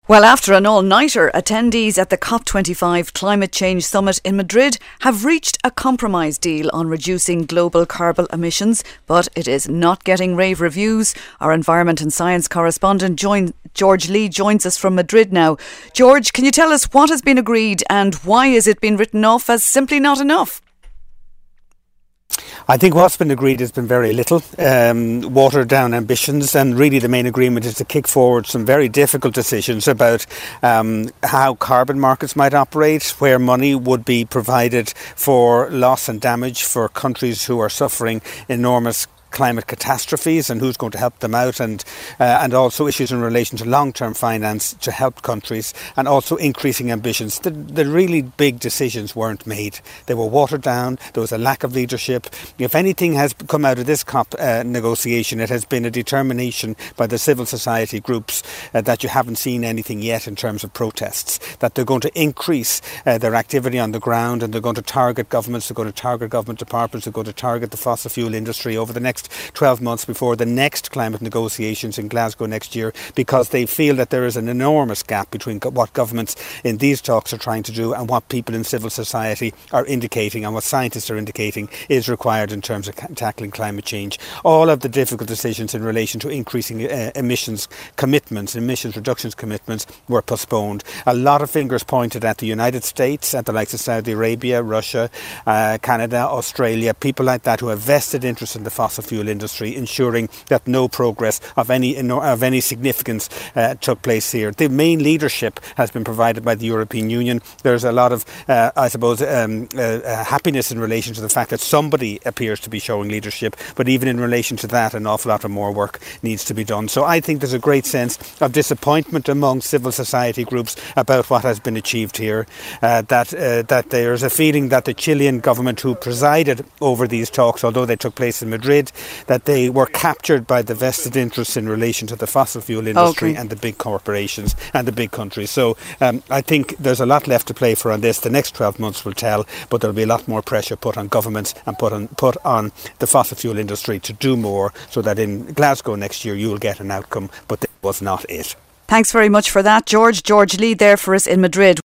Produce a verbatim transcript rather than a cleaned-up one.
Well, after an all-nighter, attendees at the COP twenty-five Climate Change Summit in Madrid have reached a compromise deal on reducing global carbon emissions, but it is not getting rave reviews. Our environment and science correspondent join, George Lee joins us from Madrid now. George, can you tell us what has been agreed and why has it been written off as simply not enough? I think what's been agreed has been very little, um, watered down ambitions, and really the main agreement is to kick forward some very difficult decisions about um, how carbon markets might operate, where money would be provided for loss and damage for countries who are suffering enormous climate catastrophes and who's going to help them out, and uh, and also issues in relation to long-term finance to help countries, and also increasing ambitions. The, the really big decisions weren't made. They were watered down. There was a lack of leadership. If anything has come out of this COP uh, negotiation, it has been a determination by the civil society groups uh, that you haven't seen anything yet in terms of protests, that they're going to increase uh, their activity on the ground, and they're going to target governments, they're going to target government departments, they're going to target the fossil fuel industry over the next twelve months before the next climate negotiations in Glasgow next year, because they feel that there is an enormous gap between what governments in these talks are trying to do and what people in civil society are indicating and what scientists are indicating is required in terms of ca- tackling climate change. All of the difficult decisions in relation to increasing uh, emissions commitments, emissions reductions commitments, were postponed. A lot of fingers pointed at the United States, at the likes of Saudi Arabia, Russia, uh, Canada, Australia, people like that who have vested interest in the fossil fuel industry, ensuring that no progress of any of any significance uh, took place here. The main leadership has been provided by the European Union. There's a lot of, uh, I suppose, um, uh, uh, happiness in relation to the fact that somebody appears to be showing leadership, but even in relation to that, an awful lot of more work needs to be done. So I think there's a great sense of disappointment among civil society groups about what has been achieved here, uh, that, uh, that there's a feeling that the Chilean government, who presided over these talks, although they took place in Madrid, that they were captured by the vested interests in relation to the fossil fuel industry okay. and the big corporations and the big countries. So um, I think there's a lot left to play for on this. The next twelve months will tell, but there'll be a lot more pressure put on governments and put on put on the fossil fuel industry to do more, so that in Glasgow next year you will get an outcome, but that was not it. Thanks very much for that, George. George Lee there for us in Madrid.